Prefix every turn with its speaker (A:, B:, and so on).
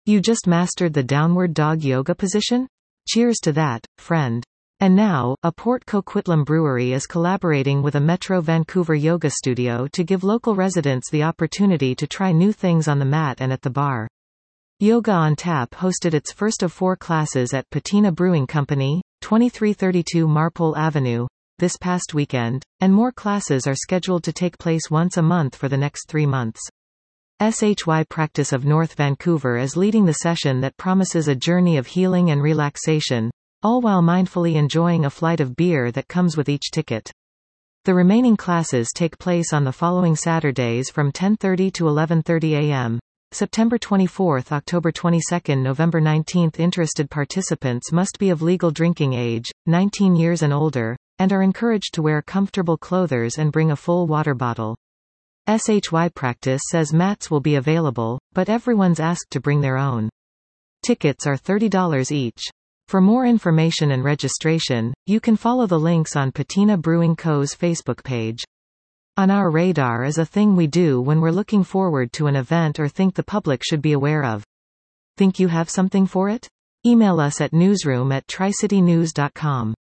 A: You just mastered the downward dog yoga position? Cheers to that, friend. And now, a Port Coquitlam brewery is collaborating with a Metro Vancouver yoga studio to give local residents the opportunity to try new things on the mat and at the bar. Yoga on Tap hosted its first of 4 classes at Patina Brewing Company, 2332 Marpole Avenue, this past weekend, and more classes are scheduled to take place once a month for the next 3 months. SHY Practice of North Vancouver is leading the session that promises a journey of healing and relaxation, all while mindfully enjoying a flight of beer that comes with each ticket. The remaining classes take place on the following Saturdays from 10:30 to 11:30 a.m. September 24th, October 22nd, November 19th. Interested participants must be of legal drinking age, 19 years and older, and are encouraged to wear comfortable clothes and bring a full water bottle. SHY Practice says mats will be available, but everyone's asked to bring their own. Tickets are $30 each. For more information and registration, you can follow the links on Patina Brewing Co.'s Facebook page. On our radar is a thing we do when we're looking forward to an event or think the public should be aware of. Think you have something for it? Email us at newsroom@tricitynews.com.